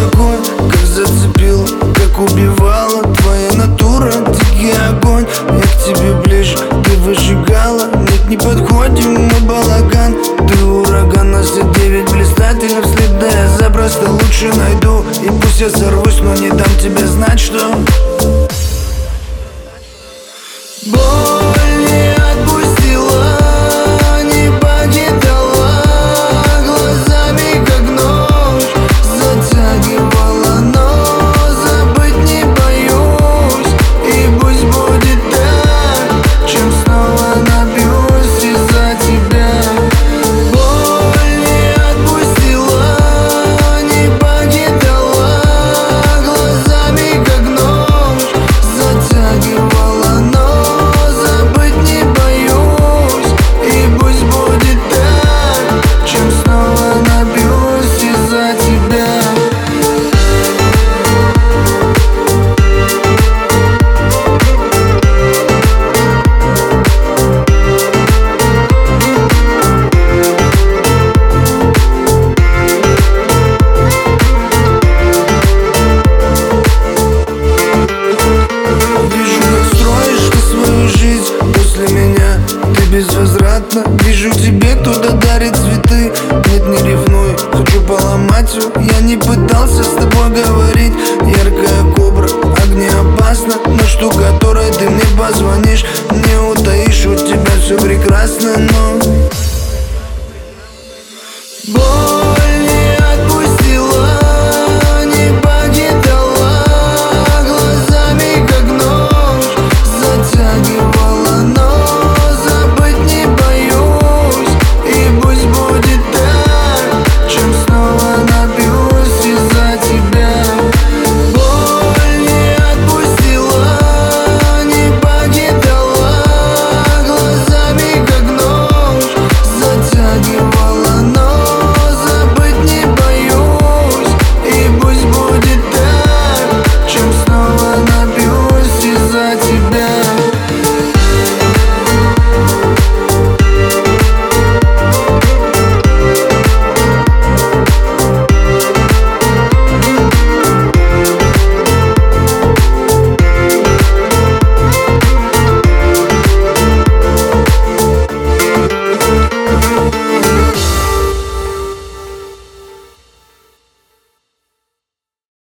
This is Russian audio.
огонь, как зацепила, как убивала. Твоя натура, дикий огонь. Я к тебе ближе, ты выжигала. Нет, не подходим, мы балаган. Ты ураган, на все 9 блистательных вслед. Да я запросто лучше найду. И пусть я сорвусь, но не дам тебе знать, что боль не отпустила, не покидала, глазами как нож затягивала, но забыть не боюсь. И пусть будет так, чем снова напьюсь из-за тебя. Боль не отпустила, не покидала, глазами как нож затягивала, но безвозвратно. Вижу тебе, кто-то дарит цветы. Нет, не ревнуй, хочу поломать все. Я не пытался с тобой говорить. Яркая кобра, огнеопасна, но штукатурой ты мне позвонишь. Не утаишь, у тебя все прекрасно, но